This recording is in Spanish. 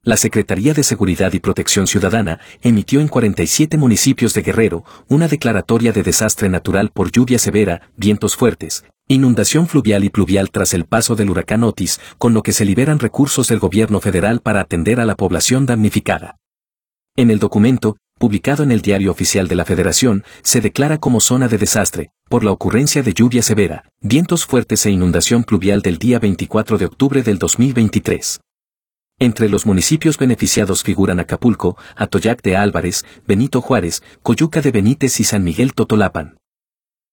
La Secretaría de Seguridad y Protección Ciudadana emitió en 47 municipios de Guerrero una declaratoria de desastre natural por lluvia severa, vientos fuertes, inundación fluvial y pluvial tras el paso del huracán Otis, con lo que se liberan recursos del gobierno federal para atender a la población damnificada. En el documento, publicado en el Diario Oficial de la Federación, se declara como zona de desastre, por la ocurrencia de lluvia severa, vientos fuertes e inundación pluvial del día 24 de octubre del 2023. Entre los municipios beneficiados figuran Acapulco, Atoyac de Álvarez, Benito Juárez, Coyuca de Benítez y San Miguel Totolapan.